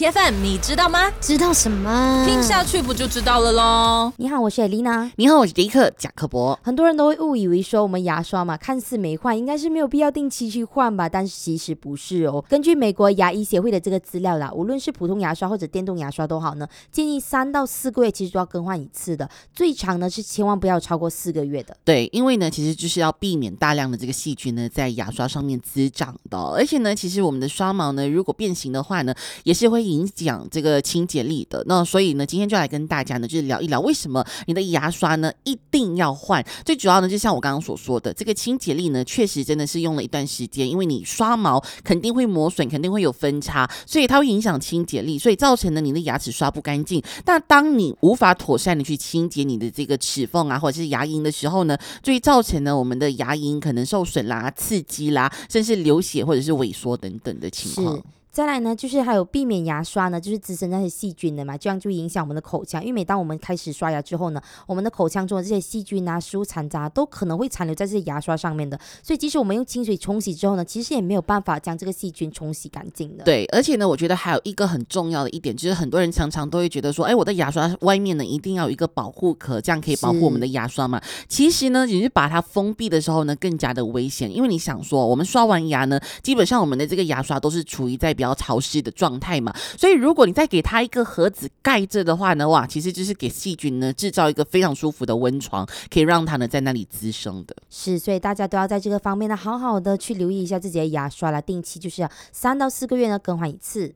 铁粉，你知道吗？ 知道什么？ 听下去不就知道了咯。 你好，我是 Elena。 你好，我是迪克贾克伯。 很多人都会误以为说我们牙刷嘛，看似没换，应该是没有必要定期去换吧？但是其实不是哦。根据美国牙医协会的这个资料啦，无论是普通牙刷或者电动牙刷都好呢，建议3到4个月其实都要更换一次的，最长呢是千万不要超过4个月的。 对，因为呢，其实就是要避免大量的这个细菌呢在牙刷上面滋长的而且呢，其实我们的刷毛呢，如果变形的话呢，也是会影响这个清洁力的。那所以呢，今天就来跟大家呢，就是聊一聊为什么你的牙刷呢一定要换。最主要呢，就像我刚刚所说的，这个清洁力呢，确实真的是用了一段时间，因为你刷毛肯定会磨损，肯定会有分叉，所以它会影响清洁力，所以造成了你的牙齿刷不干净。那当你无法妥善的去清洁你的这个齿缝啊，或者是牙龈的时候呢，就会造成呢我们的牙龈可能受损啦、刺激啦，甚至流血或者是萎缩等等的情况。 再来呢，就是还有避免牙刷呢，就是滋生那些细菌的嘛，这样就影响我们的口腔。因为每当我们开始刷牙之后呢，我们的口腔中的这些细菌啊、食物残渣都可能会残留在这些牙刷上面的。所以即使我们用清水冲洗之后呢，其实也没有办法将这个细菌冲洗干净的。 对，而且呢，我觉得还有一个很重要的一点，就是很多人常常都会觉得说，我的牙刷外面呢一定要有一个保护壳，这样可以保护我们的牙刷嘛。其实呢，你是把它封闭的时候呢，更加的危险，因为你想说，我们刷完牙呢，基本上我们的这个牙刷都是处于在比较潮湿的状态嘛，所以如果你再给它一个盒子盖着的话呢，哇，其实就是给细菌呢制造一个非常舒服的温床，可以让它呢在那里滋生的。 是，所以大家都要在这个方面呢，好好的去留意一下自己的牙刷啦，定期就是要3到4个月呢更换一次。